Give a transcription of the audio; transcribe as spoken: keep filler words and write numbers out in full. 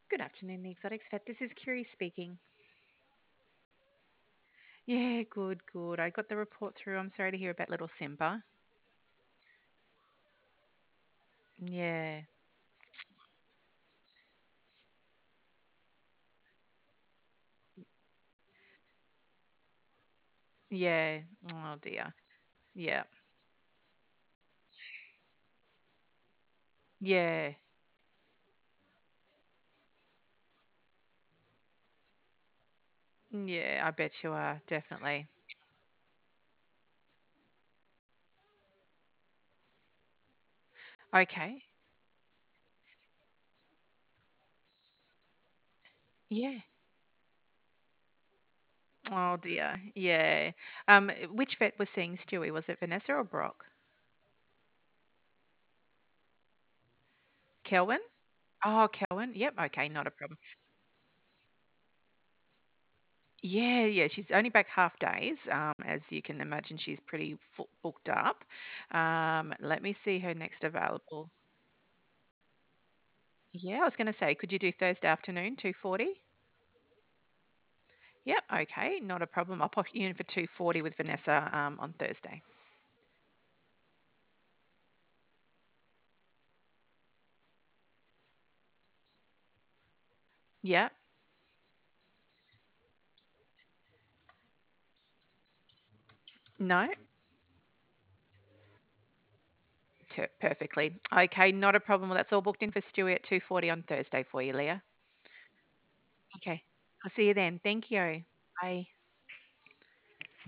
Good afternoon, the Exotics Vet. This is Kiri speaking. Yeah, good, good. I got the report through. I'm sorry to hear about little Simba. Yeah, yeah. Oh dear. Yeah, yeah, yeah. I bet you are, definitely. Okay. Yeah. Oh dear. Yeah. Um, which vet was seeing Stewie? Was it Vanessa or Brock? Kelvin? Oh, Kelvin. Yep. Okay, not a problem. Yeah, yeah, she's only back half days. Um, as you can imagine, she's pretty fu- booked up. Um, let me see her next available. Yeah, I was going to say, could you do Thursday afternoon, two forty? Yep, okay, not a problem. I'll pop you in for two forty with Vanessa um, on Thursday. Yeah, no, ter- perfectly. Okay, not a problem. Well, that's all booked in for Stewie at two forty on Thursday for you, Leah. Okay, I'll see you then. Thank you. Bye.